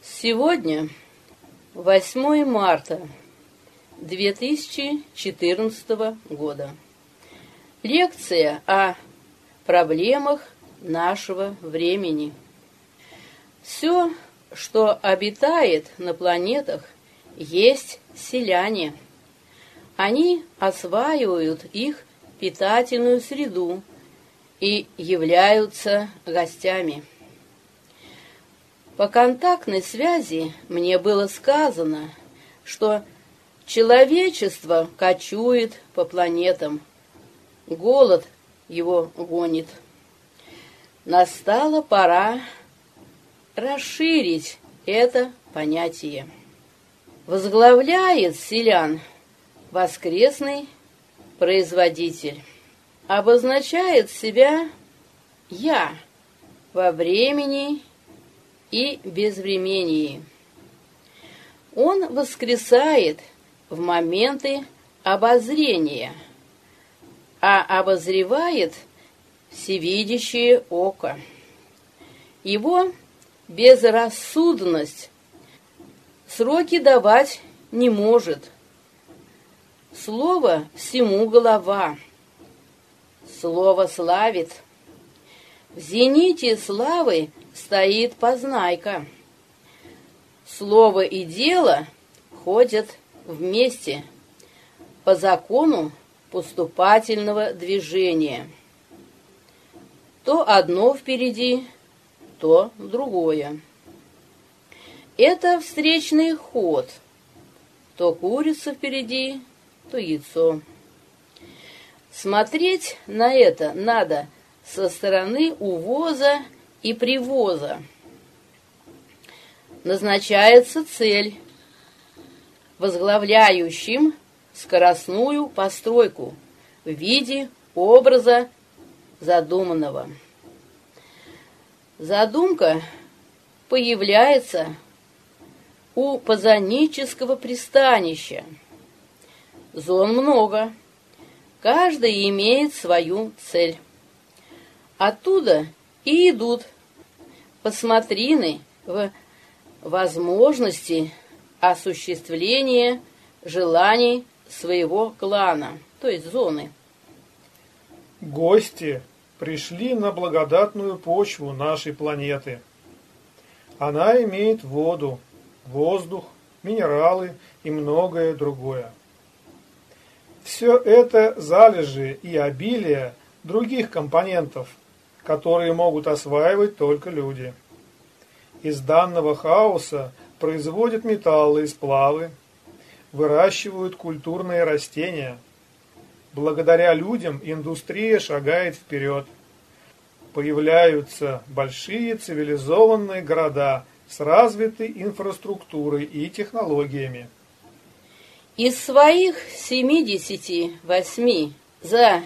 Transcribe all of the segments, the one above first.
Сегодня 8 марта 2014 года. Лекция о проблемах нашего времени. Все, что обитает на планетах, есть селяне. Они осваивают их питательную среду и являются гостями. По контактной связи мне было сказано, что человечество кочует по планетам. Голод его гонит. Настала пора расширить это понятие. Возглавляет селян воскресный производитель. Обозначает себя «я» во времени и безвремении. Он воскресает в моменты обозрения, а обозревает всевидящее око. Его безрассудность сроки давать не может. Слово всему голова. Слово славит. В зените славы стоит познайка. Слово и дело ходят вместе по закону поступательного движения. То одно впереди, то другое. Это встречный ход. То курица впереди, то яйцо. Смотреть на это надо со стороны увоза и привоза. Назначается цель, возглавляющим скоростную постройку в виде образа задуманного. Задумка появляется у позонического пристанища. Зон много, каждый имеет свою цель. Оттуда и идут посмотрины в возможности осуществления желаний своего клана, то есть зоны. Гости пришли на благодатную почву нашей планеты. Она имеет воду, воздух, минералы и многое другое. Все это залежи и обилие других компонентов, которые могут осваивать только люди. Из данного хаоса производят металлы и сплавы, выращивают культурные растения. Благодаря людям индустрия шагает вперед. Появляются большие цивилизованные города с развитой инфраструктурой и технологиями. Из своих 78 за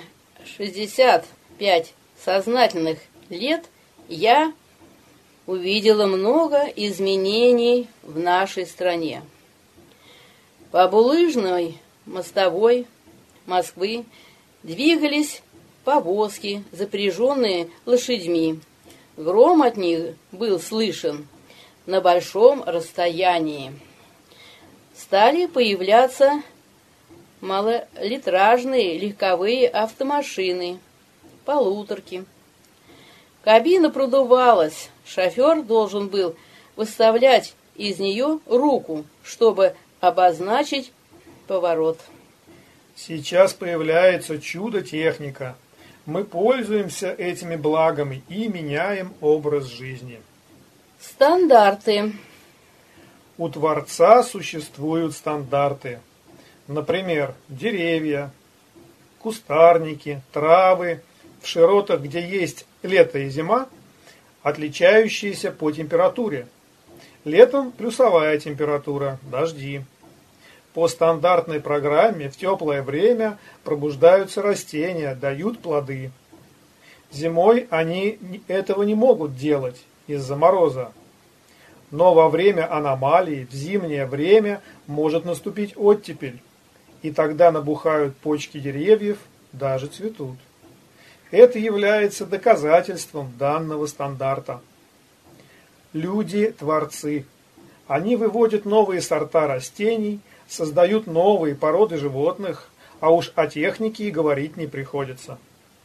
65 сознательных лет я увидела много изменений в нашей стране. По булыжной мостовой Москвы двигались повозки, запряженные лошадьми. Гром от них был слышен на большом расстоянии. Стали появляться малолитражные легковые автомашины, полуторки. Кабина продувалась, шофер должен был выставлять из нее руку, чтобы обозначить поворот. Сейчас появляется чудо-техника. Мы пользуемся этими благами и меняем образ жизни. Стандарты. У Творца существуют стандарты. Например, деревья, кустарники, травы, в широтах, где есть лето и зима, отличающиеся по температуре. Летом плюсовая температура, дожди. По стандартной программе в теплое время пробуждаются растения, дают плоды. Зимой они этого не могут делать из-за мороза. Но во время аномалий в зимнее время может наступить оттепель, и тогда набухают почки деревьев, даже цветут. Это является доказательством данного стандарта. Люди – творцы. Они выводят новые сорта растений, создают новые породы животных, а уж о технике и говорить не приходится.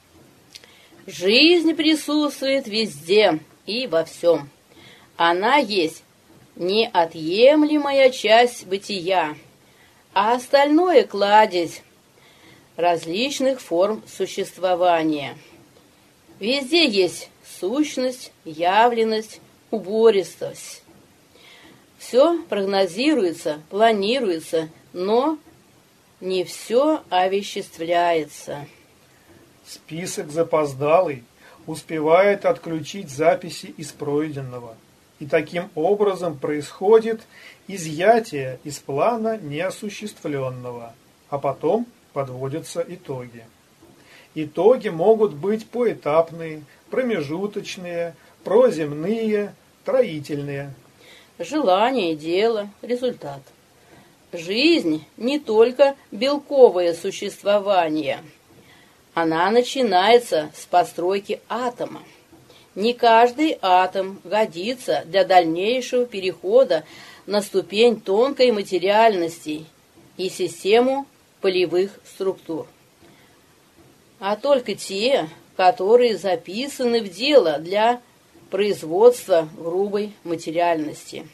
Жизнь присутствует везде и во всем. Она есть неотъемлемая часть бытия, а остальное кладезь различных форм существования. Везде есть сущность, явленность, убористость. Все прогнозируется, планируется, но не все овеществляется. Список запоздалый успевает отключить записи из пройденного, и таким образом происходит изъятие из плана неосуществленного, а потом подводятся итоги. Итоги могут быть поэтапные, промежуточные, проземные, троительные. Желание, дело, результат. Жизнь не только белковое существование. Она начинается с постройки атома. Не каждый атом годится для дальнейшего перехода на ступень тонкой материальности и систему полевых структур, а только те, которые записаны в дело для производства грубой материальности.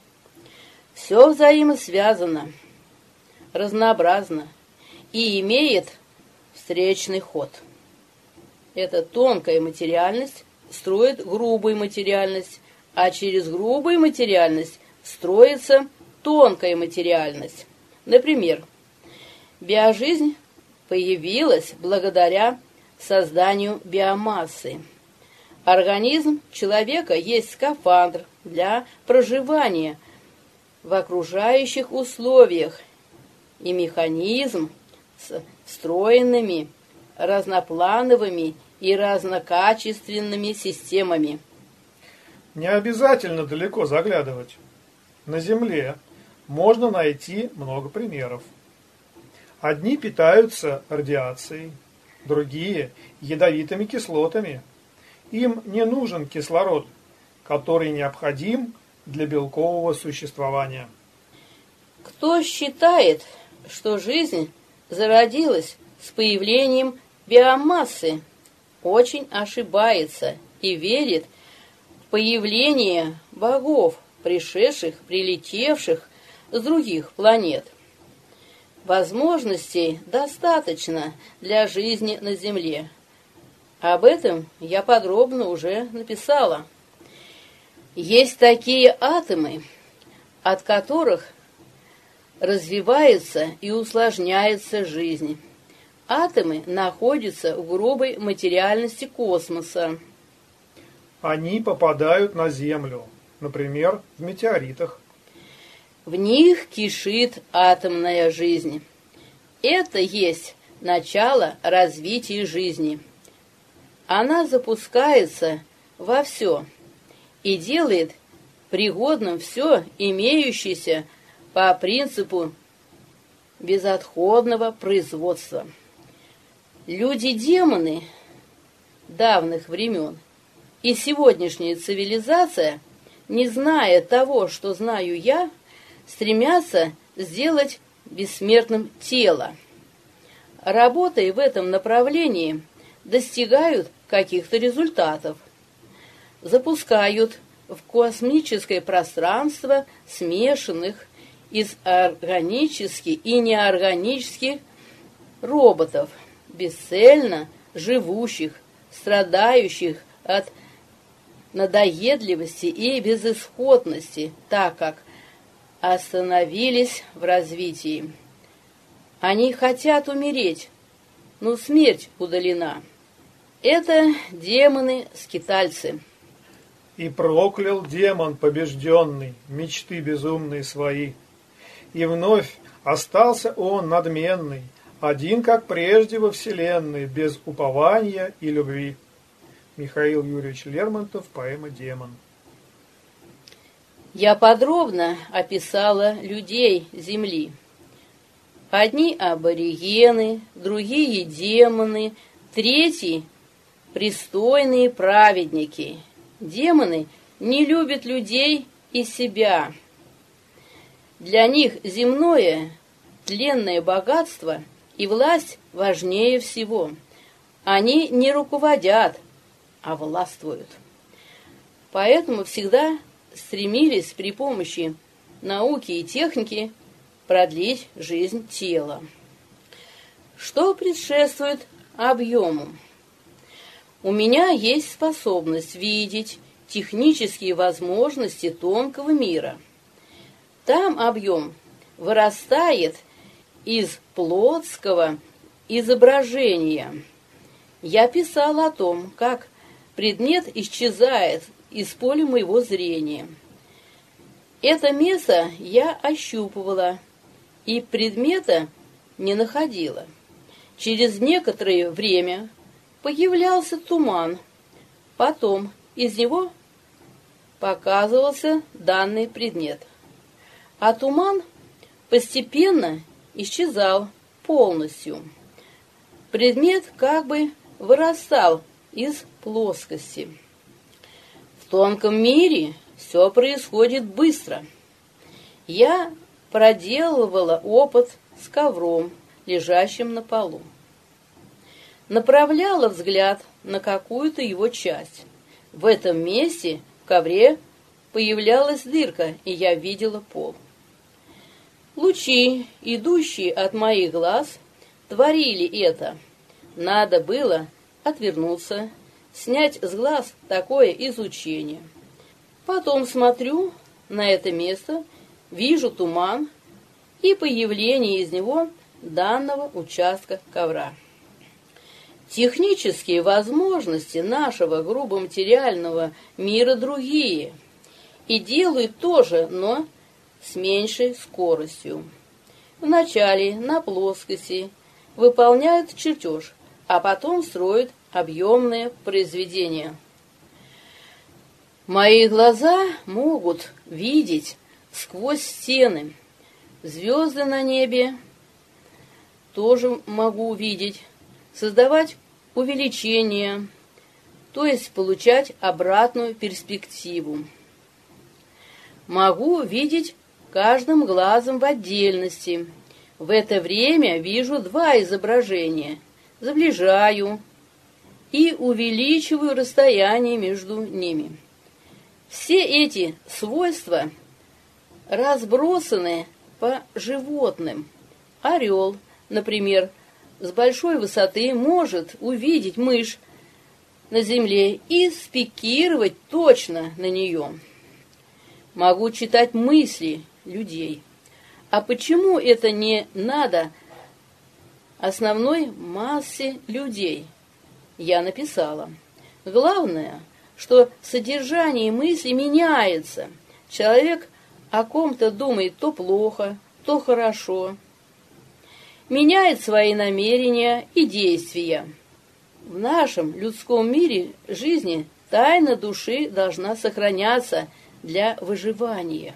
Все взаимосвязано, разнообразно и имеет встречный ход. Эта тонкая материальность строит грубую материальность, а через грубую материальность строится тонкая материальность. Например, биожизнь появилась благодаря созданию биомассы. Организм человека есть скафандр для проживания в окружающих условиях и механизм с встроенными разноплановыми и разнокачественными системами. Не обязательно далеко заглядывать. На Земле можно найти много примеров. Одни питаются радиацией, другие – ядовитыми кислотами. Им не нужен кислород, который необходим для белкового существования. Кто считает, что жизнь зародилась с появлением биомассы, очень ошибается и верит в появление богов, прилетевших с других планет. Возможностей достаточно для жизни на Земле. Об этом я подробно уже написала. Есть такие атомы, от которых развивается и усложняется жизнь. Атомы находятся в грубой материальности космоса. Они попадают на Землю, например, в метеоритах. В них кишит атомная жизнь. Это есть начало развития жизни. Она запускается во все и делает пригодным все имеющееся по принципу безотходного производства. Люди-демоны давних времен и сегодняшняя цивилизация, не зная того, что знаю я, стремятся сделать бессмертным тело. Работая в этом направлении, достигают каких-то результатов. Запускают в космическое пространство смешанных из органических и неорганических роботов, бесцельно живущих, страдающих от надоедливости и безысходности, так как остановились в развитии. Они хотят умереть, но смерть удалена. Это демоны-скитальцы. И проклял демон побежденный мечты безумные свои. И вновь остался он надменный, один, как прежде во вселенной, без упования и любви. Михаил Юрьевич Лермонтов, поэма «Демон». Я подробно описала людей Земли. Одни аборигены, другие демоны, третьи пристойные праведники. Демоны не любят людей и себя. Для них земное, тленное богатство и власть важнее всего. Они не руководят, а властвуют. Поэтому всегда стремились при помощи науки и техники продлить жизнь тела. Что предшествует объему? У меня есть способность видеть технические возможности тонкого мира. Там объем вырастает из плотского изображения. Я писал о том, как предмет исчезает из поля моего зрения. Это место я ощупывала и предмета не находила. Через некоторое время появлялся туман, потом из него показывался данный предмет. А туман постепенно исчезал полностью. Предмет как бы вырастал из плоскости. В тонком мире все происходит быстро. Я проделывала опыт с ковром, лежащим на полу. Направляла взгляд на какую-то его часть. В этом месте в ковре появлялась дырка, и я видела пол. Лучи, идущие от моих глаз, творили это. Надо было отвернуться, снять с глаз такое излучение. Потом смотрю на это место, вижу туман и появление из него данного участка ковра. Технические возможности нашего грубоматериального мира другие, и делают тоже, но с меньшей скоростью. Вначале на плоскости выполняют чертеж, а потом строят объемное произведение. Мои глаза могут видеть сквозь стены. Звезды на небе тоже могу видеть, создавать увеличение, то есть получать обратную перспективу. Могу видеть каждым глазом в отдельности. В это время вижу два изображения, сближаю и увеличиваю расстояние между ними. Все эти свойства разбросаны по животным. Орел, например, с большой высоты может увидеть мышь на земле и спикировать точно на нее. Могу читать мысли людей. А почему это не надо основной массе людей? Я написала. Главное, что содержание мысли меняется. Человек о ком-то думает то плохо, то хорошо. Меняет свои намерения и действия. В нашем людском мире жизни тайна души должна сохраняться для выживания.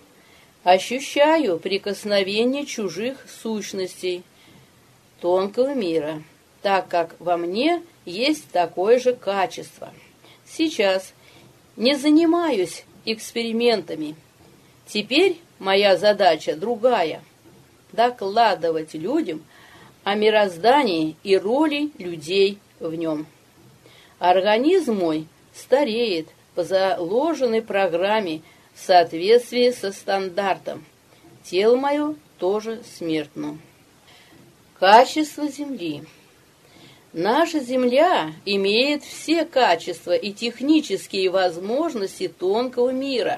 Ощущаю прикосновение чужих сущностей тонкого мира, так как во мне есть такое же качество. Сейчас не занимаюсь экспериментами. Теперь моя задача другая – докладывать людям о мироздании и роли людей в нем. Организм мой стареет по заложенной программе в соответствии со стандартом. Тело мое тоже смертно. Качество Земли. Наша Земля имеет все качества и технические возможности тонкого мира.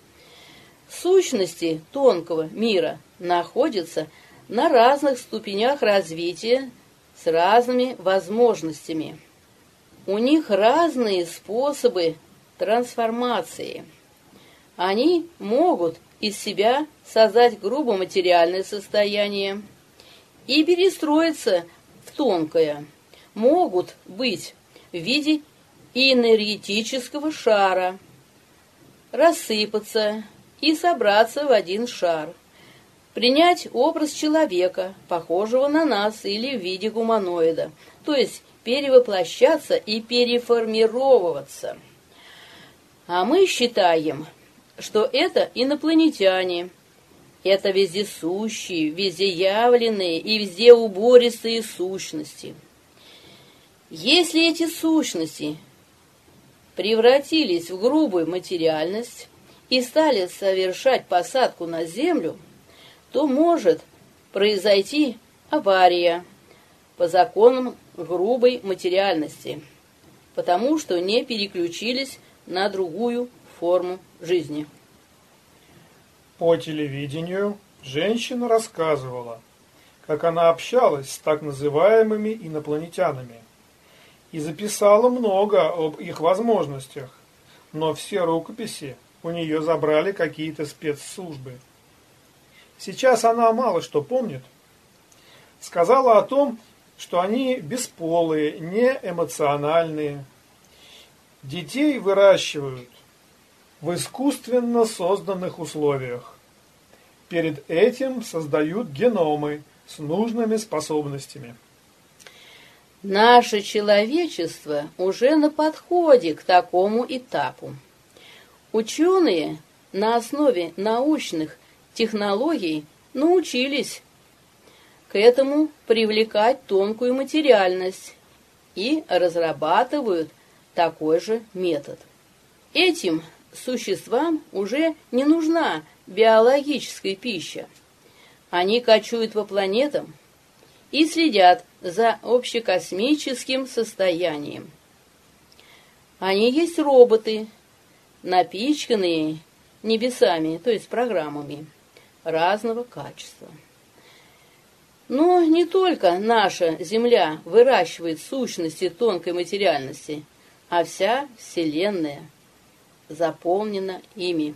Сущности тонкого мира находятся на разных ступенях развития с разными возможностями. У них разные способы трансформации. Они могут из себя создать грубоматериальное состояние и перестроиться в тонкое. Могут быть в виде энергетического шара, рассыпаться и собраться в один шар, принять образ человека, похожего на нас, или в виде гуманоида, то есть перевоплощаться и переформировываться. А мы считаем, что это инопланетяне, Это вездесущие, вездеявленные и везде убористые сущности. Если эти сущности превратились в грубую материальность и стали совершать посадку на землю, то может произойти авария по законам грубой материальности, потому что не переключились на другую форму жизни. По телевидению женщина рассказывала, как она общалась с так называемыми инопланетянами и записала много об их возможностях, но все рукописи у нее забрали какие-то спецслужбы. Сейчас она мало что помнит. Сказала о том, что они бесполые, неэмоциональные. Детей выращивают в искусственно созданных условиях. Перед этим создают геномы с нужными способностями. Наше человечество уже на подходе к такому этапу. Ученые на основе научных технологий научились к этому привлекать тонкую материальность и разрабатывают такой же метод. Этим существам уже не нужна биологическая пища. Они кочуют по планетам и следят за общекосмическим состоянием. Они есть роботы, напичканные небесами, то есть программами разного качества. Но не только наша Земля выращивает сущности тонкой материальности, а вся Вселенная заполнена ими.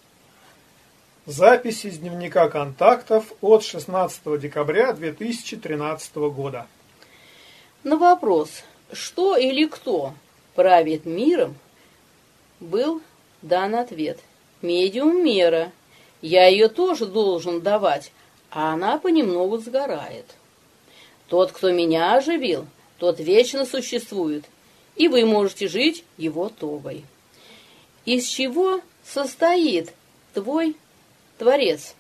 Запись из дневника контактов от 16 декабря 2013 года. На вопрос, что или кто правит миром, был дан ответ: медиум мера. Я ее тоже должен давать, а она понемногу сгорает. Тот, кто меня оживил, тот вечно существует, и вы можете жить его тогой. Из чего состоит твой Творец?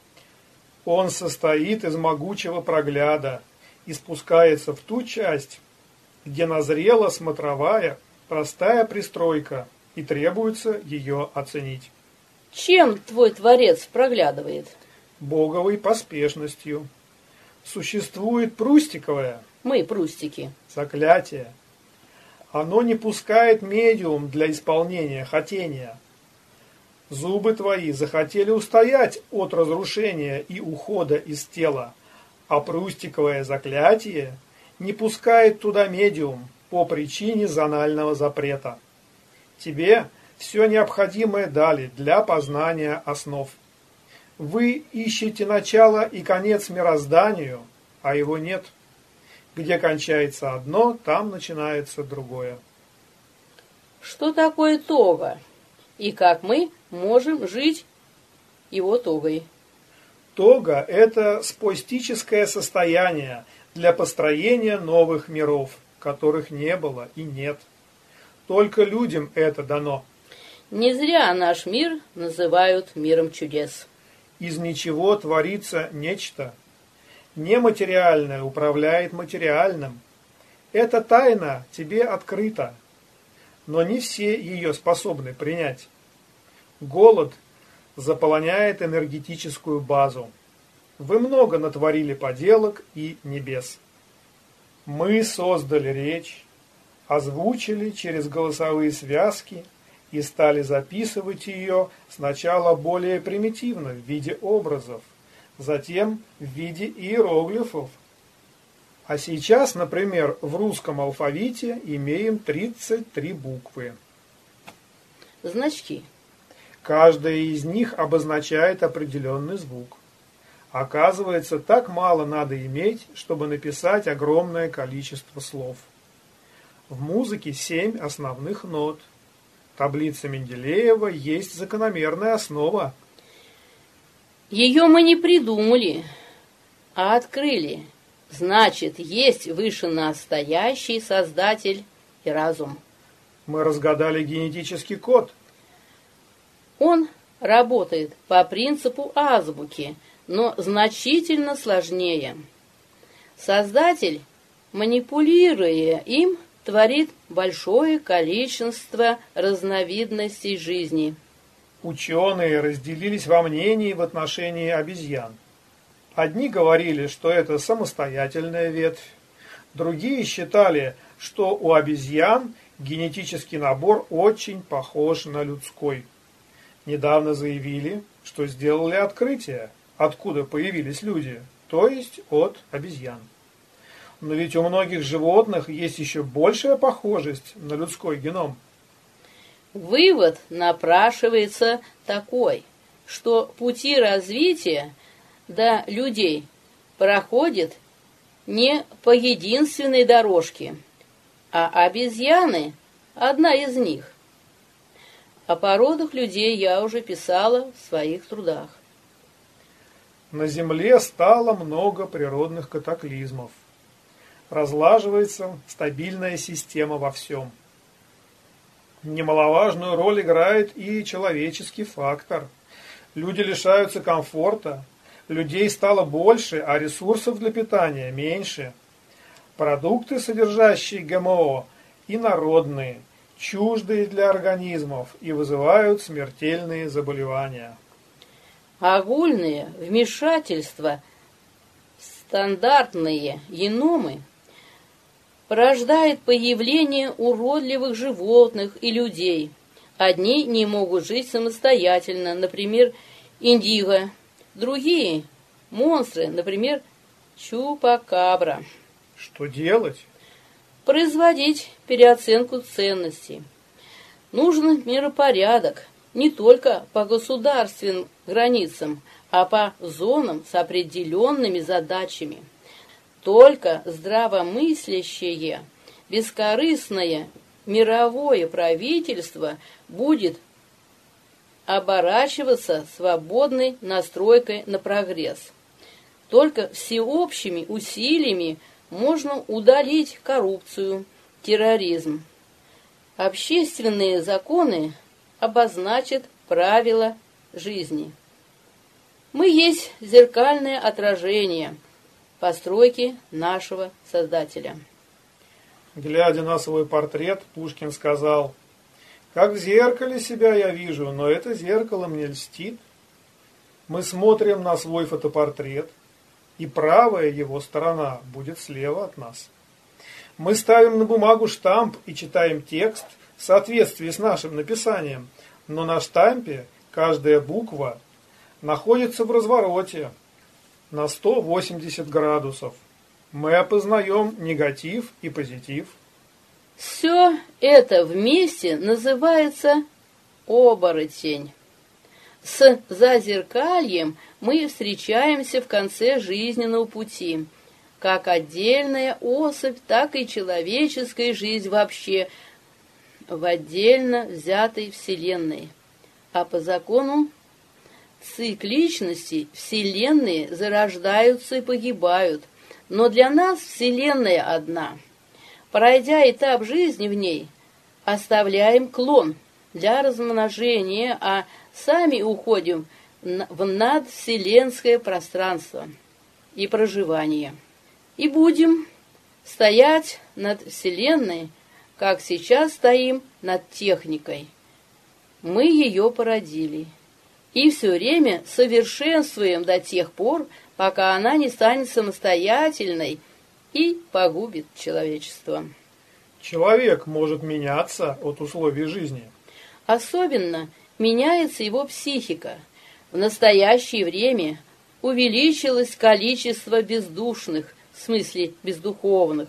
Он состоит из могучего прогляда и спускается в ту часть, где назрела смотровая, простая пристройка, и требуется ее оценить. Чем твой Творец проглядывает? Боговой поспешностью. Существует прустиковое, Мы прустики. заклятие. Оно не пускает медиум для исполнения хотения. Зубы твои захотели устоять от разрушения и ухода из тела, а прустиковое заклятие не пускает туда медиум по причине зонального запрета. Тебе все необходимое дали для познания основ. Вы ищете начало и конец мирозданию, а его нет. Где кончается одно, там начинается другое. Что такое тога? И как мы можем жить его тогой? Тога – это споистическое состояние для построения новых миров, которых не было и нет. Только людям это дано. Не зря наш мир называют миром чудес. Из ничего творится нечто. Нематериальное управляет материальным. Эта тайна тебе открыта, но не все ее способны принять. Голод заполоняет энергетическую базу. Вы много натворили поделок и небес. Мы создали речь, озвучили через голосовые связки и стали записывать ее сначала более примитивно в виде образов, затем в виде иероглифов. А сейчас, например, в русском алфавите имеем 33 буквы. Значки. Каждая из них обозначает определенный звук. Оказывается, так мало надо иметь, чтобы написать огромное количество слов. В музыке 7 основных нот. Таблица Менделеева есть закономерная основа. Ее мы не придумали, а открыли. Значит, есть вышенастоящий Создатель и разум. Мы разгадали генетический код. Он работает по принципу азбуки, но значительно сложнее. Создатель, манипулируя им, творит большое количество разновидностей жизни. Ученые разделились во мнении в отношении обезьян. Одни говорили, что это самостоятельная ветвь, другие считали, что у обезьян генетический набор очень похож на людской. Недавно заявили, что сделали открытие, откуда появились люди, то есть от обезьян. Но ведь у многих животных есть еще большая похожесть на людской геном. Вывод напрашивается такой, что пути развития до людей проходят не по единственной дорожке, а обезьяны – одна из них. О породах людей я уже писала в своих трудах. На Земле стало много природных катаклизмов. Разлаживается стабильная система во всем. Немаловажную роль играет и человеческий фактор. Люди лишаются комфорта, людей стало больше, а ресурсов для питания меньше. Продукты, содержащие ГМО, инородные, чуждые для организмов и вызывают смертельные заболевания. Огульные вмешательства в стандартные геномы порождает появление уродливых животных и людей. Одни не могут жить самостоятельно, например, индиго, другие – монстры, например, чупакабра. Что делать? Производить переоценку ценностей. Нужен миропорядок не только по государственным границам, а по зонам с определенными задачами. Только здравомыслящее, бескорыстное мировое правительство будет оборачиваться свободной настройкой на прогресс. Только всеобщими усилиями можно удалить коррупцию, терроризм. Общественные законы обозначат правила жизни. Мы есть зеркальное отражение постройки нашего Создателя. Глядя на свой портрет, Пушкин сказал: «Как в зеркале себя я вижу, но это зеркало мне льстит». Мы смотрим на свой фотопортрет, и правая его сторона будет слева от нас. Мы ставим на бумагу штамп и читаем текст в соответствии с нашим написанием, но на штампе каждая буква находится в развороте на 180 градусов. Мы опознаем негатив и позитив. Все это вместе называется оборотень. С зазеркальем мы встречаемся в конце жизненного пути, как отдельная особь, так и человеческая жизнь вообще в отдельно взятой Вселенной. А по закону цикличности Вселенные зарождаются и погибают, но для нас Вселенная одна. Пройдя этап жизни в ней, оставляем клон для размножения, а сами уходим в надвселенское пространство и проживание. И будем стоять над Вселенной, как сейчас стоим над техникой. Мы ее породили. И все время совершенствуем до тех пор, пока она не станет самостоятельной и погубит человечество. Человек может меняться от условий жизни. Особенно меняется его психика. В настоящее время увеличилось количество бездушных, в смысле бездуховных,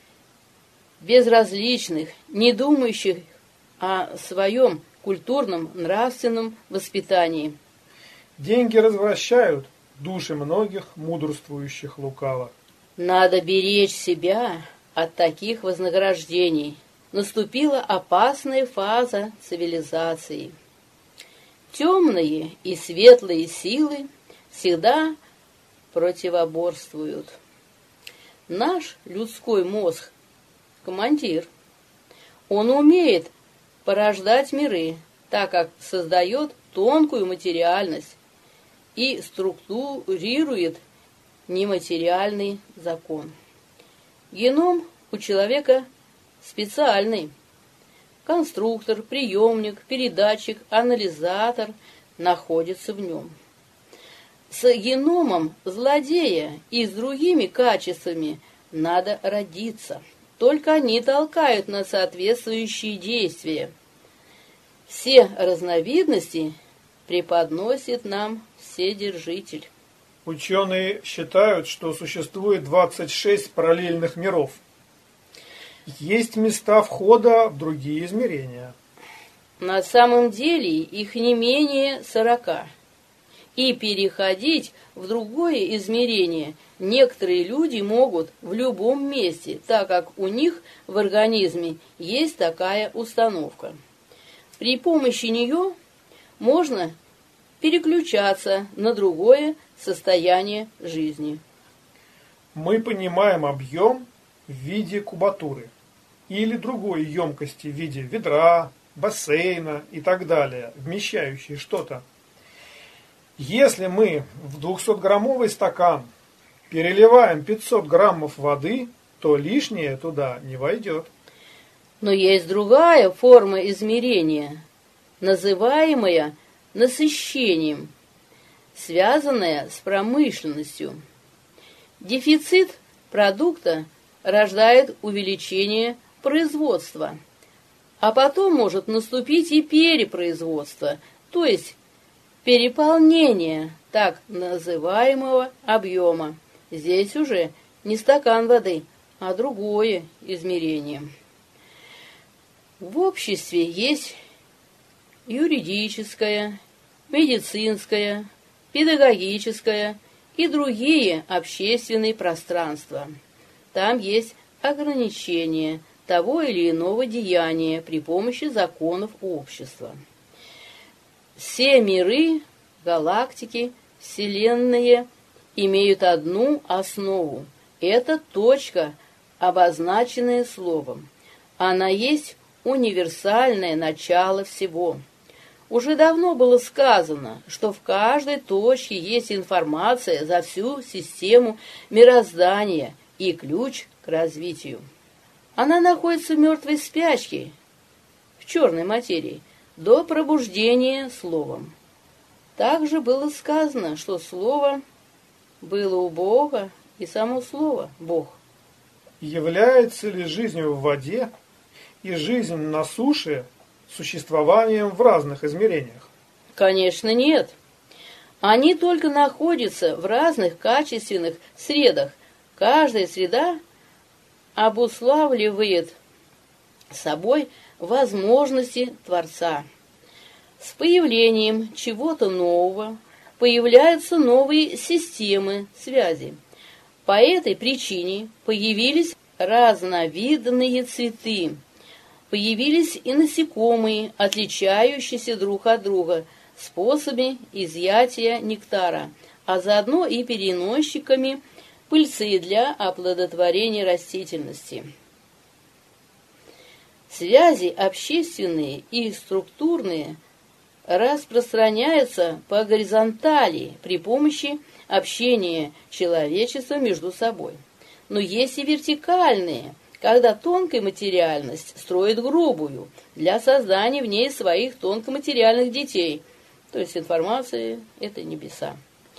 безразличных, не думающих о своем культурном, нравственном воспитании. Деньги развращают души многих мудрствующих лукаво. Надо беречь себя от таких вознаграждений. Наступила опасная фаза цивилизации. Темные и светлые силы всегда противоборствуют. Наш людской мозг – командир. Он умеет порождать миры, так как создает тонкую материальность и структурирует нематериальный закон. Геном у человека специальный. Конструктор, приемник, передатчик, анализатор находятся в нем. С геномом злодея и с другими качествами надо родиться. Только они толкают на соответствующие действия. Все разновидности преподносит нам Вседержитель. Ученые считают, что существует 26 параллельных миров. Есть места входа в другие измерения. На самом деле их не менее 40. И переходить в другое измерение некоторые люди могут в любом месте, так как у них в организме есть такая установка. При помощи нее можно переключаться на другое состояние жизни. Мы понимаем объем в виде кубатуры или другой емкости в виде ведра, бассейна и так далее, вмещающей что-то. Если мы в 200-граммовый стакан переливаем 500 граммов воды, то лишнее туда не войдет. Но есть другая форма измерения, называемая насыщением, связанная с промышленностью. Дефицит продукта рождает увеличение производства, а потом может наступить и перепроизводство, то есть переполнение так называемого объема. Здесь уже не стакан воды, а другое измерение. В обществе есть юридическое, медицинское, педагогическое и другие общественные пространства. Там есть ограничения того или иного деяния при помощи законов общества. Все миры, галактики, вселенные имеют одну основу. Это точка, обозначенная словом. Она есть универсальное начало всего. Уже давно было сказано, что в каждой точке есть информация за всю систему мироздания и ключ к развитию. Она находится в мертвой спячке, в черной материи, до пробуждения словом. Также было сказано, что слово было у Бога, и само слово – Бог. Является ли жизнь в воде и жизнь на суше существованием в разных измерениях? Конечно, нет. Они только находятся в разных качественных средах. Каждая среда обуславливает собой возможности Творца. С появлением чего-то нового появляются новые системы связи. По этой причине появились разновидные цветы, появились и насекомые, отличающиеся друг от друга способами изъятия нектара, а заодно и переносчиками пыльцы для оплодотворения растительности. Связи общественные и структурные распространяются по горизонтали при помощи общения человечества между собой. Но есть и вертикальные, когда тонкая материальность строит грубую для создания в ней своих тонкоматериальных детей. То есть информация – это небеса.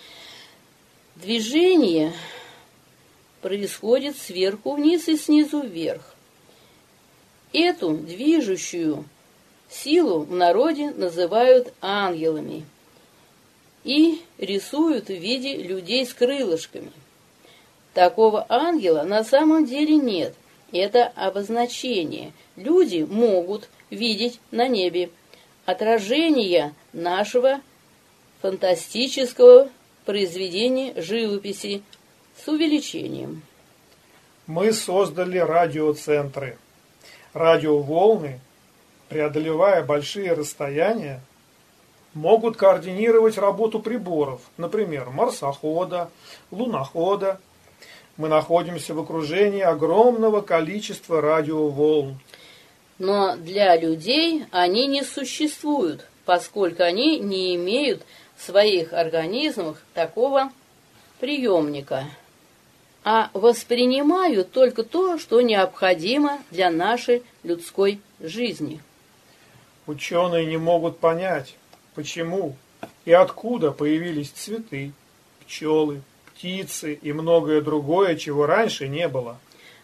Движение происходит сверху вниз и снизу вверх. Эту движущую силу в народе называют ангелами и рисуют в виде людей с крылышками. Такого ангела на самом деле нет. Это обозначение. Люди могут видеть на небе отражение нашего фантастического произведения живописи с увеличением. Мы создали радиоцентры. Радиоволны, преодолевая большие расстояния, могут координировать работу приборов, например, марсохода, лунохода. Мы находимся в окружении огромного количества радиоволн. Но для людей они не существуют, поскольку они не имеют в своих организмах такого приемника, а воспринимают только то, что необходимо для нашей людской жизни. Ученые не могут понять, почему и откуда появились цветы, пчелы, птицы и многое другое, чего раньше не было.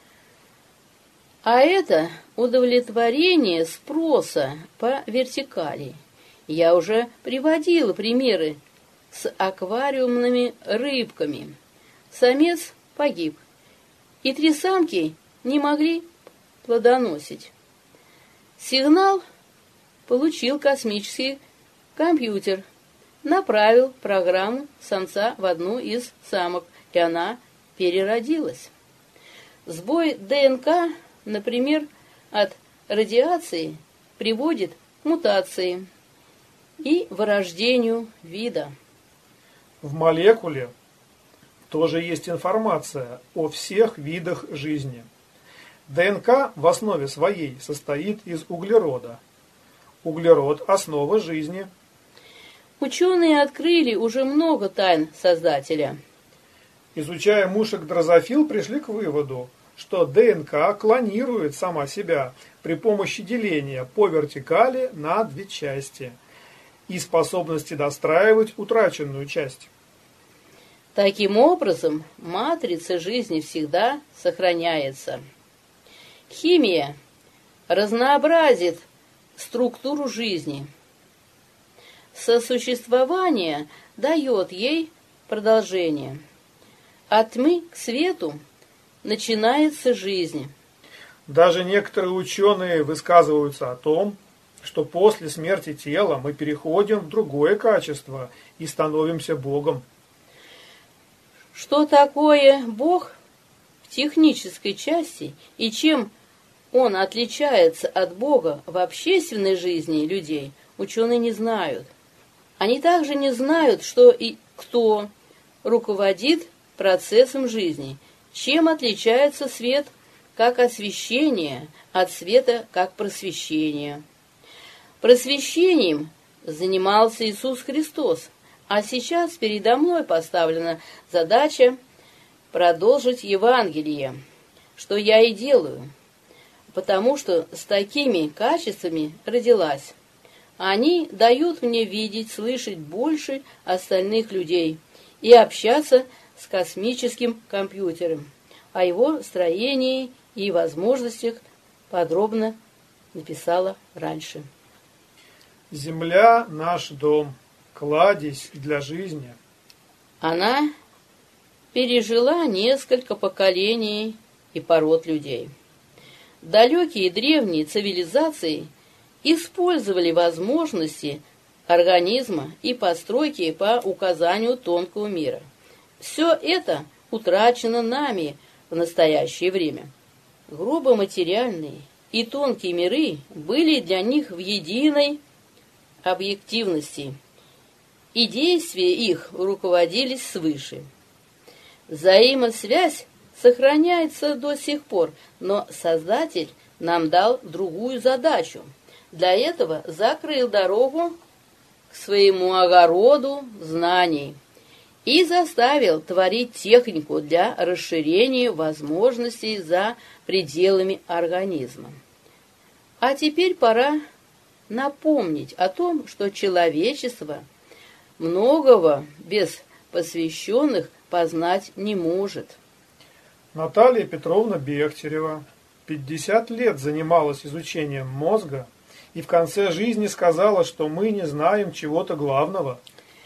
А это удовлетворение спроса по вертикали. Я уже приводила примеры с аквариумными рыбками. Самец погиб, и 3 самки не могли плодоносить. Сигнал получил космический компьютер, направил программу самца в одну из самок, и она переродилась. Сбой ДНК, например, от радиации, приводит к мутации и вырождению вида. В молекуле тоже есть информация о всех видах жизни. ДНК в основе своей состоит из углерода. Углерод – основа жизни. Ученые открыли уже много тайн Создателя. Изучая мушек дрозофил, пришли к выводу, что ДНК клонирует сама себя при помощи деления по вертикали на 2 части и способности достраивать утраченную часть. Таким образом, матрица жизни всегда сохраняется. Химия разнообразит структуру жизни. Сосуществование дает ей продолжение. От тьмы к свету начинается жизнь. Даже некоторые ученые высказываются о том, что после смерти тела мы переходим в другое качество и становимся Богом. Что такое Бог в технической части и чем он отличается от Бога в общественной жизни людей, ученые не знают. Они также не знают, что и кто руководит процессом жизни, чем отличается свет как освещение от света как просвещение. Просвещением занимался Иисус Христос, а сейчас передо мной поставлена задача продолжить Евангелие, что я и делаю, потому что с такими качествами родилась. Они дают мне видеть, слышать больше остальных людей и общаться с космическим компьютером. О его строении и возможностях подробно написала раньше. Земля – наш дом, кладезь для жизни. Она пережила несколько поколений и пород людей. Далекие древние цивилизации использовали возможности организма и постройки по указанию тонкого мира. Все это утрачено нами в настоящее время. Грубо материальные и тонкие миры были для них в единой объективности, и действия их руководились свыше. Взаимосвязь сохраняется до сих пор, но Создатель нам дал другую задачу. Для этого закрыл дорогу к своему огороду знаний и заставил творить технику для расширения возможностей за пределами организма. А теперь пора напомнить о том, что человечество многого без посвященных познать не может. Наталья Петровна Бехтерева 50 лет занималась изучением мозга и в конце жизни сказала, что мы не знаем чего-то главного.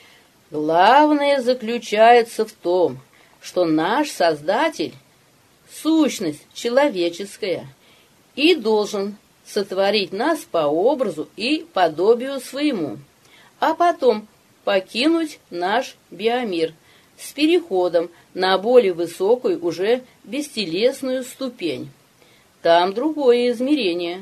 Главное заключается в том, что наш Создатель – сущность человеческая и должен сотворить нас по образу и подобию своему, а потом покинуть наш биомир с переходом на более высокую, уже бестелесную ступень. Там другое измерение,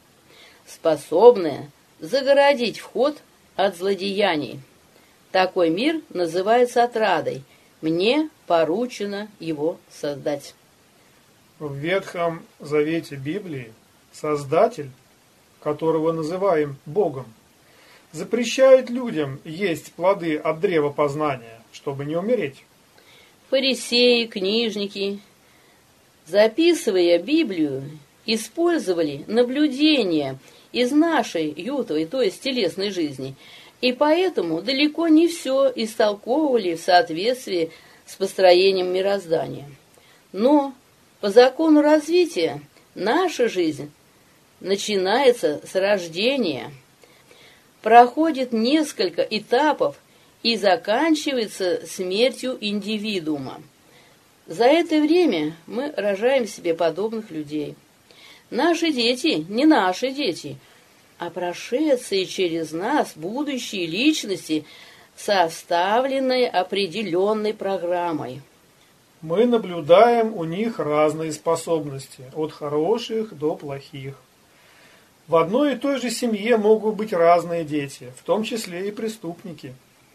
способное загородить вход от злодеяний. Такой мир называется отрадой. Мне поручено его создать. В Ветхом Завете Библии Создатель которого называем Богом, запрещает людям есть плоды от древа познания, чтобы не умереть. Фарисеи, книжники, записывая Библию, использовали наблюдения из нашей ютовой, то есть телесной жизни, и поэтому далеко не все истолковывали в соответствии с построением мироздания. Но по закону развития наша жизнь начинается с рождения, проходит несколько этапов и заканчивается смертью индивидуума. За это время мы рожаем себе подобных людей. Наши дети не наши дети, а прошедшие через нас будущие личности, составленные определенной программой. Мы наблюдаем у них разные способности, от хороших до плохих. В одной и той же семье могут быть разные дети, в том числе и преступники.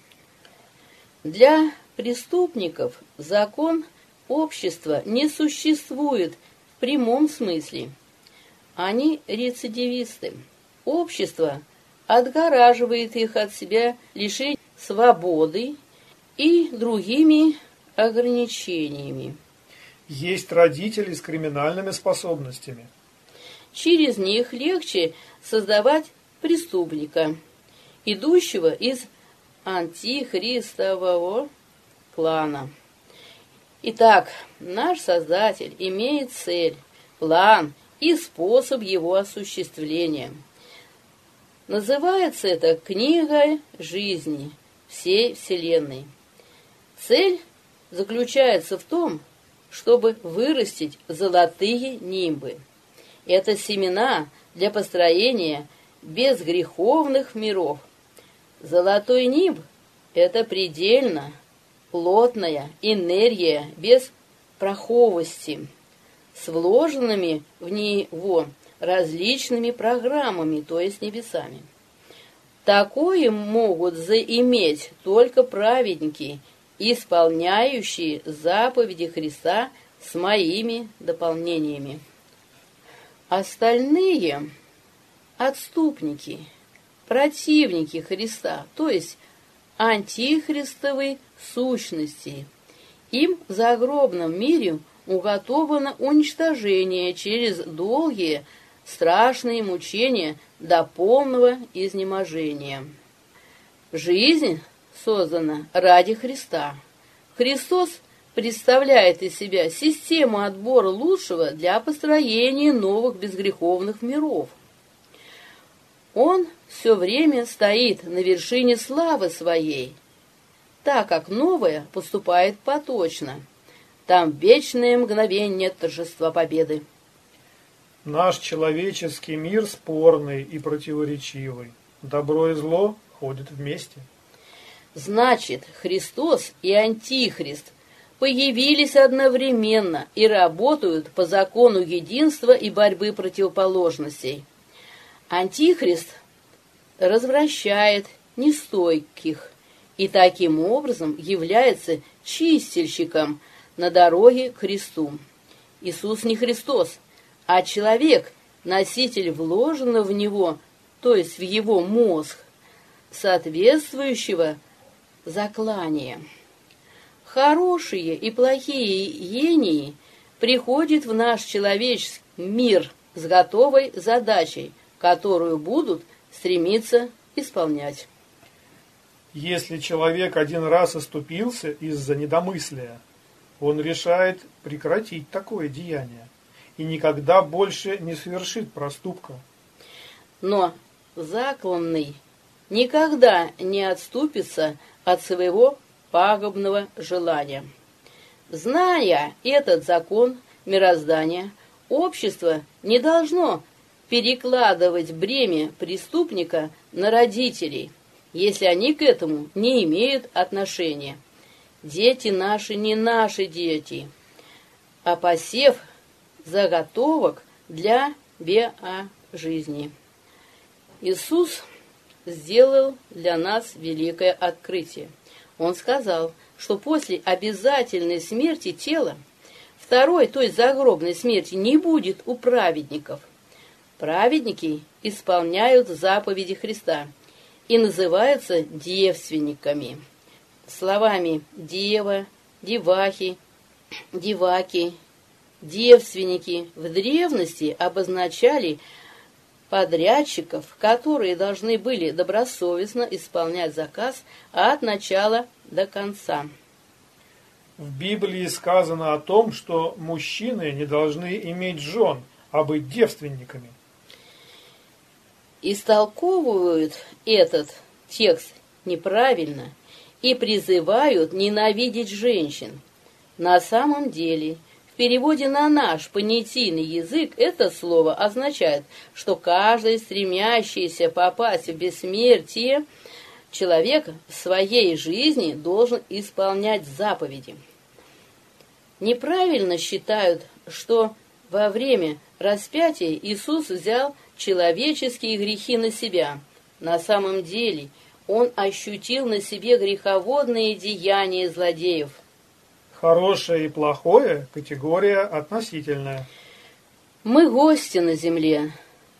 Для преступников закон общества не существует в прямом смысле. Они рецидивисты. Общество отгораживает их от себя лишением свободы и другими ограничениями. Есть родители с криминальными способностями. Через них легче создавать преступника, идущего из антихристового клана. Итак, наш Создатель имеет цель, план и способ его осуществления. Называется это «Книга жизни всей Вселенной». Цель заключается в том, чтобы вырастить золотые нимбы. Это семена для построения безгреховных миров. Золотой нимб – это предельно плотная энергия без праховости, с вложенными в него различными программами, то есть небесами. Такое могут заиметь только праведники, исполняющие заповеди Христа с моими дополнениями. Остальные отступники, противники Христа, то есть антихристовой сущности, им в загробном мире уготовано уничтожение через долгие страшные мучения до полного изнеможения. Жизнь создана ради Христа. Христос представляет из себя систему отбора лучшего для построения новых безгреховных миров. Он все время стоит на вершине славы своей, так как новое поступает поточно. Там вечное мгновение торжества победы. Наш человеческий мир спорный и противоречивый. Добро и зло ходят вместе. Значит, Христос и Антихрист появились одновременно и работают по закону единства и борьбы противоположностей. Антихрист развращает нестойких и таким образом является чистильщиком на дороге к Христу. Иисус не Христос, а человек, носитель вложенного в него, то есть в его мозг, соответствующего заклания. Хорошие и плохие гении приходят в наш человеческий мир с готовой задачей, которую будут стремиться исполнять. Если человек один раз оступился из-за недомыслия, он решает прекратить такое деяние и никогда больше не совершит проступка. Но закланный никогда не отступится от своего пагубного желания. Зная этот закон мироздания, общество не должно перекладывать бремя преступника на родителей, если они к этому не имеют отношения. Дети наши не наши дети, а посев заготовок для биожизни. Иисус сделал для нас великое открытие. Он сказал, что после обязательной смерти тела, второй, то есть загробной смерти, не будет у праведников. Праведники исполняют заповеди Христа и называются девственниками. Словами «дева», «девахи», «деваки», «девственники» в древности обозначали подрядчиков, которые должны были добросовестно исполнять заказ от начала до конца. В Библии сказано о том, что мужчины не должны иметь жен, а быть девственниками. Истолковывают этот текст неправильно и призывают ненавидеть женщин. На самом деле, в переводе на наш понятийный язык это слово означает, что каждый стремящийся попасть в бессмертие человек в своей жизни должен исполнять заповеди. Неправильно считают, что во время распятия Иисус взял человеческие грехи на себя. На самом деле Он ощутил на себе греховодные деяния злодеев. Хорошее и плохое – категория относительная. Мы гости на земле.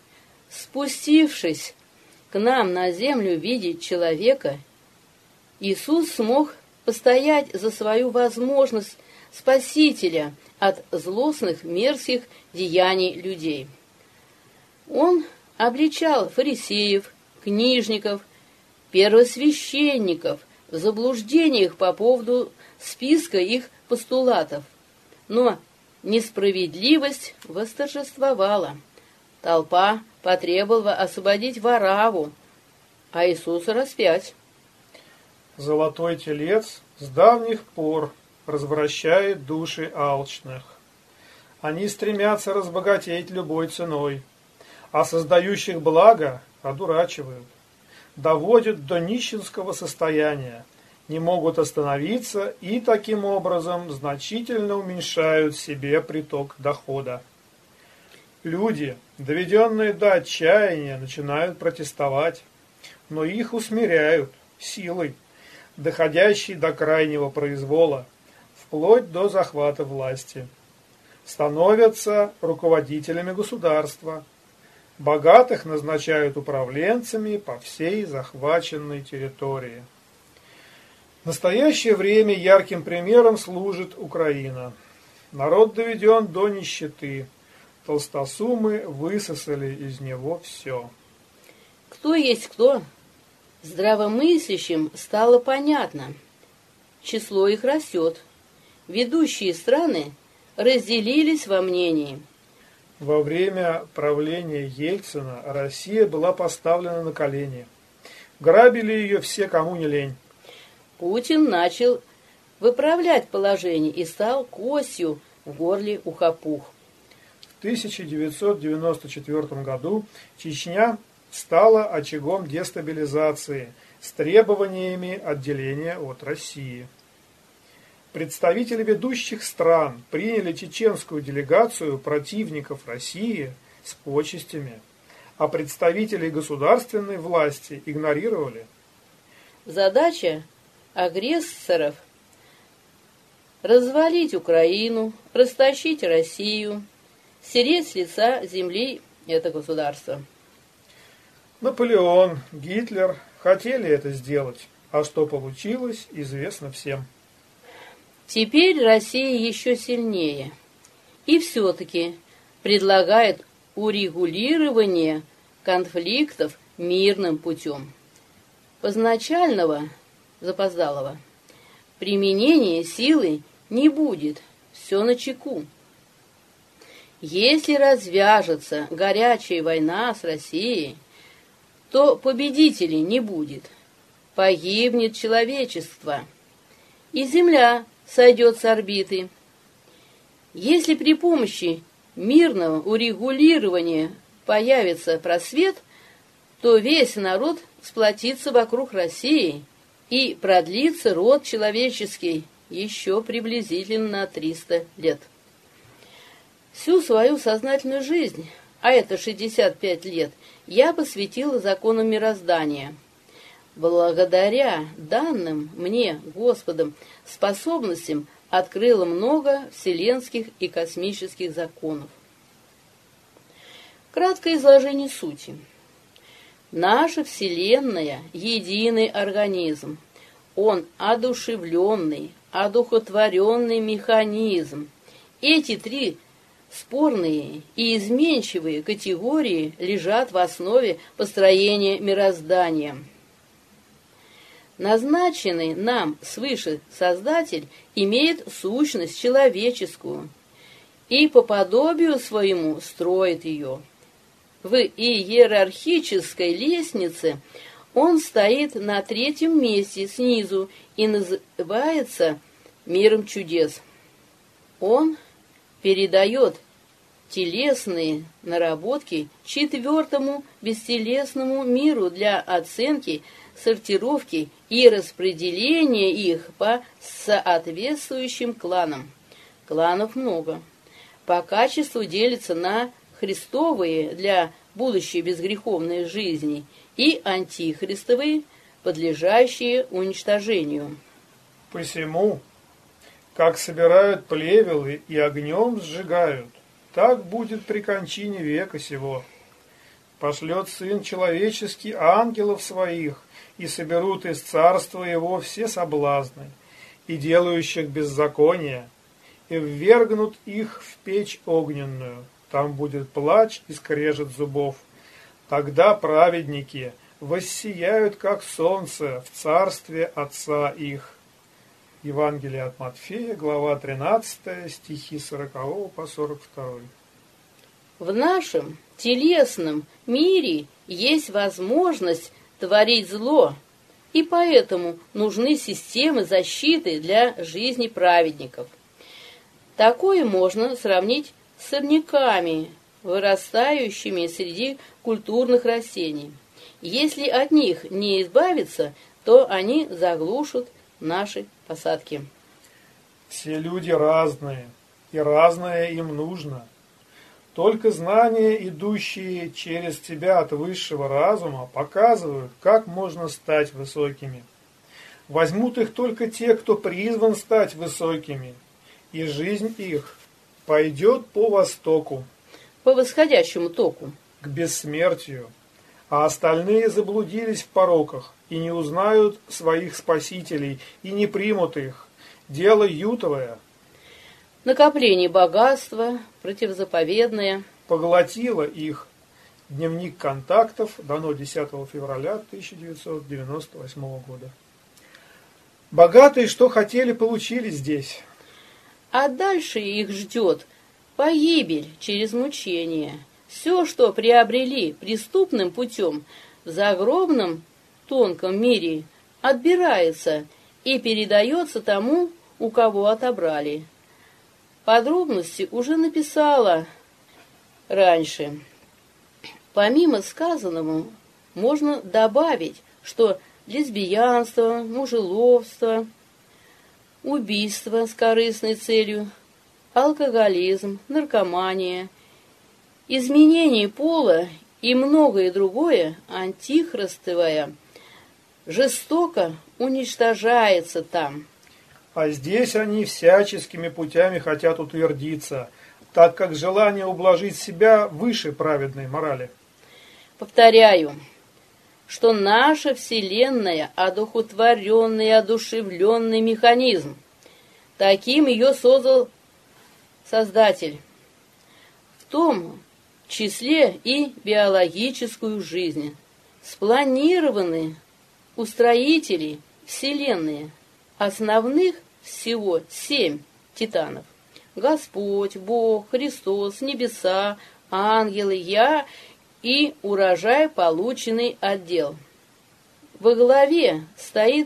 Спустившись к нам на землю видеть человека, Иисус смог постоять за свою возможность Спасителя от злостных мерзких деяний людей. Он обличал фарисеев, книжников, первосвященников в заблуждениях по поводу списка их постулатов. Но несправедливость восторжествовала. Толпа потребовала освободить Варавву, а Иисуса распять. Золотой телец с давних пор развращает души алчных. Они стремятся разбогатеть любой ценой, а создающих благо одурачивают, доводят до нищенского состояния, не могут остановиться и таким образом значительно уменьшают себе приток дохода. Люди, доведенные до отчаяния, начинают протестовать, но их усмиряют силой, доходящей до крайнего произвола, вплоть до захвата власти. Становятся руководителями государства. Богатых назначают управленцами по всей захваченной территории. В настоящее время ярким примером служит Украина. Народ доведен до нищеты. Толстосумы высосали из него все. Кто есть кто? Здравомыслящим стало понятно. Число их растет. Ведущие страны разделились во мнении. Во время правления Ельцина Россия была поставлена на колени. Грабили ее все, кому не лень. Путин начал выправлять положение и стал костью в горле ухапух. В 1994 году Чечня стала очагом дестабилизации с требованиями отделения от России. Представители ведущих стран приняли чеченскую делегацию противников России с почестями, а представителей государственной власти игнорировали. Задача агрессоров – развалить Украину, растащить Россию, стереть с лица земли это государство. Наполеон, Гитлер хотели это сделать, а что получилось, известно всем. Теперь Россия еще сильнее и все-таки предлагает урегулирование конфликтов мирным путем. Позначального, запоздалого, применения силы не будет, все начеку. Если развяжется горячая война с Россией, то победителей не будет, погибнет человечество, и Земля сойдет с орбиты. Если при помощи мирного урегулирования появится просвет, то весь народ сплотится вокруг России и продлится род человеческий еще приблизительно на 300 лет. Всю свою сознательную жизнь, а это 65 лет, я посвятила законам мироздания. Благодаря данным мне Господом способностям открыла много вселенских и космических законов. Краткое изложение сути. Наша Вселенная – единый организм. Он одушевленный, одухотворенный механизм. Эти три спорные и изменчивые категории лежат в основе построения мироздания. Назначенный нам свыше Создатель имеет сущность человеческую и по подобию своему строит ее. В иерархической лестнице он стоит на третьем месте снизу и называется миром чудес. Он передает телесные наработки четвертому бестелесному миру для оценки, сортировки и распределения их по соответствующим кланам. Кланов много. По качеству делится на христовые для будущей безгреховной жизни и антихристовые, подлежащие уничтожению. Посему, как собирают плевелы и огнем сжигают, так будет при кончине века сего. Пошлет Сын Человеческий ангелов своих, и соберут из царства его все соблазны, и делающих беззаконие, и ввергнут их в печь огненную. Там будет плач и скрежет зубов. Тогда праведники воссияют, как солнце, в царстве Отца их. Евангелие от Матфея, глава 13, стихи 40 по 42. В нашем телесном мире есть возможность творить зло, и поэтому нужны системы защиты для жизни праведников. Такое можно сравнить с сорняками, вырастающими среди культурных растений. Если от них не избавиться, то они заглушат наши посадки. Все люди разные, и разное им нужно. Только знания, идущие через тебя от высшего разума, показывают, как можно стать высокими. Возьмут их только те, кто призван стать высокими, и жизнь их пойдет по востоку, по восходящему току, к бессмертию, а остальные заблудились в пороках и не узнают своих спасителей и не примут их. Дело ютовое. Накопление богатства, противозаповедное, поглотило их. Дневник контактов, дано 10 февраля 1998 года. Богатые, что хотели, получили здесь. А дальше их ждет погибель через мучение. Все, что приобрели преступным путем в загробном тонком мире, отбирается и передается тому, у кого отобрали. Подробности уже написала раньше. Помимо сказанного, можно добавить, что лесбиянство, мужеловство, убийство с корыстной целью, алкоголизм, наркомания, изменение пола и многое другое антихристовое жестоко уничтожается там. А здесь они всяческими путями хотят утвердиться, так как желание ублажить себя выше праведной морали. Повторяю, что наша Вселенная – одухотворенный и одушевленный механизм. Таким ее создал Создатель. В том числе и биологическую жизнь. Спланированы у строителей Вселенной. Основных всего 7 титанов. Господь, Бог, Христос, небеса, ангелы, я и урожай, полученный отдел. Во главе стоит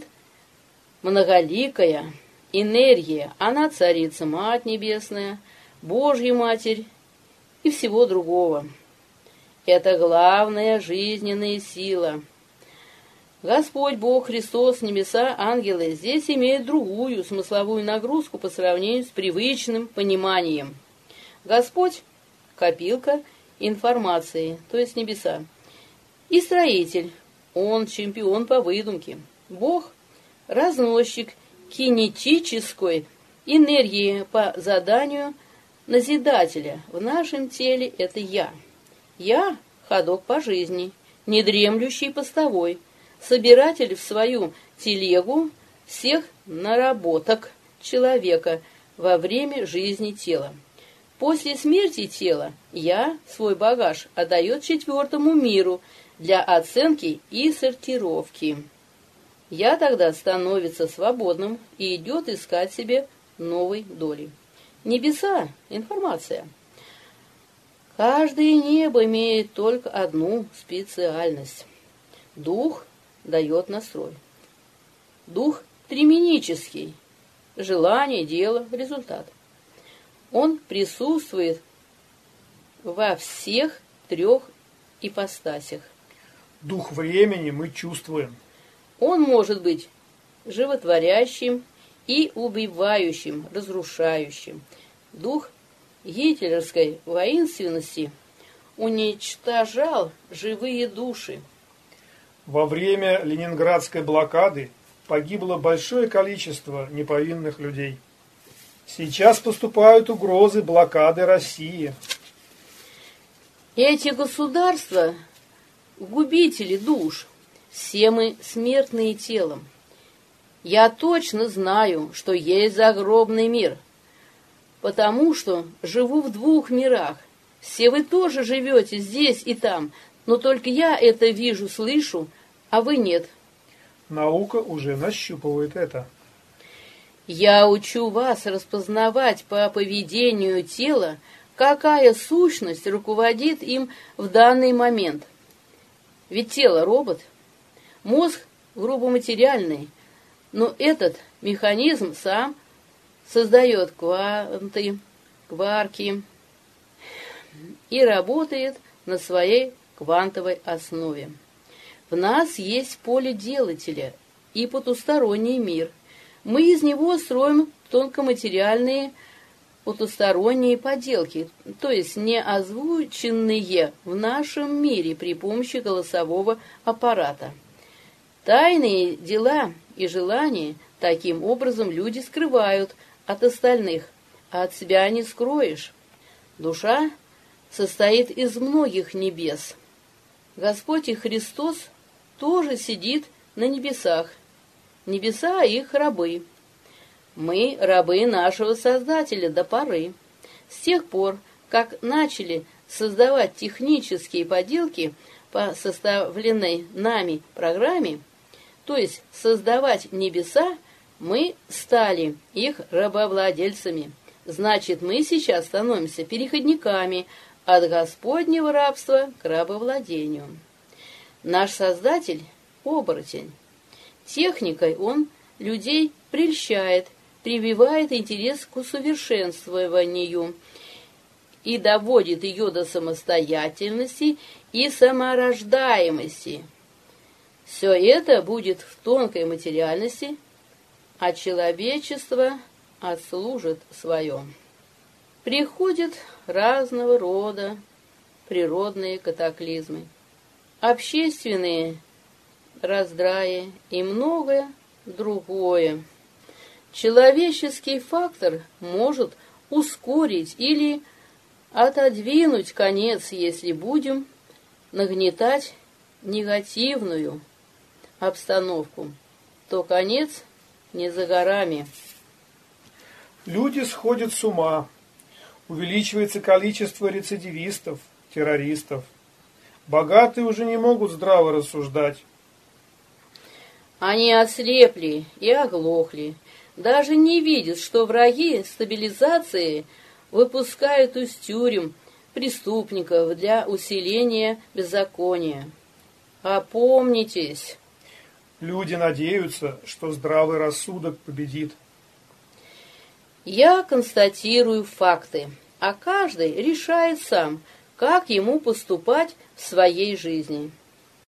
многоликая энергия. Она царица, Мать Небесная, Божья Матерь и всего другого. Это главная жизненная сила. Господь, Бог, Христос, небеса, ангелы здесь имеют другую смысловую нагрузку по сравнению с привычным пониманием. Господь – копилка информации, то есть небеса. И строитель – он чемпион по выдумке. Бог – разносчик кинетической энергии по заданию назидателя. В нашем теле это я. Я ходок по жизни, недремлющий постовой, собиратель в свою телегу всех наработок человека во время жизни тела. После смерти тела я свой багаж отдает четвертому миру для оценки и сортировки. Я тогда становится свободным и идет искать себе новой доли. Небеса — информация. Каждое небо имеет только одну специальность. Дух дает настрой. Дух трименический. Желание, дело, результат. Он присутствует во всех трех ипостасях. Дух времени мы чувствуем. Он может быть животворящим и убивающим, разрушающим. Дух гитлеровской воинственности уничтожал живые души. Во время Ленинградской блокады погибло большое количество неповинных людей. Сейчас поступают угрозы блокады России. Эти государства — губители душ. Все мы смертные телом. Я точно знаю, что есть загробный мир, потому что живу в двух мирах. Все вы тоже живете здесь и там, но только я это вижу, слышу, а вы нет. Наука уже нащупывает это. Я учу вас распознавать по поведению тела, какая сущность руководит им в данный момент. Ведь тело — робот, мозг грубоматериальный, но этот механизм сам создает кванты, кварки и работает на своей квантовой основе. В нас есть поле делателя и потусторонний мир. Мы из него строим тонкоматериальные потусторонние поделки, то есть не озвученные в нашем мире при помощи голосового аппарата. Тайные дела и желания таким образом люди скрывают от остальных, а от себя не скроешь. Душа состоит из многих небес. Господь и Христос тоже сидит на небесах. Небеса — их рабы. Мы — рабы нашего Создателя до поры. С тех пор, как начали создавать технические поделки по составленной нами программе, то есть создавать небеса, мы стали их рабовладельцами. Значит, мы сейчас становимся переходниками от Господнего рабства к рабовладению. Наш Создатель — оборотень. Техникой он людей прельщает, прививает интерес к усовершенствованию и доводит ее до самостоятельности и саморождаемости. Все это будет в тонкой материальности, а человечество отслужит свое. Приходят разного рода природные катаклизмы, общественные раздраи и многое другое. Человеческий фактор может ускорить или отодвинуть конец, если будем нагнетать негативную обстановку, то конец не за горами. Люди сходят с ума. Увеличивается количество рецидивистов, террористов. Богатые уже не могут здраво рассуждать. Они ослепли и оглохли, даже не видят, что враги стабилизации выпускают из тюрем преступников для усиления беззакония. Опомнитесь! Люди надеются, что здравый рассудок победит. Я констатирую факты, а каждый решает сам, как ему поступать в своей жизни.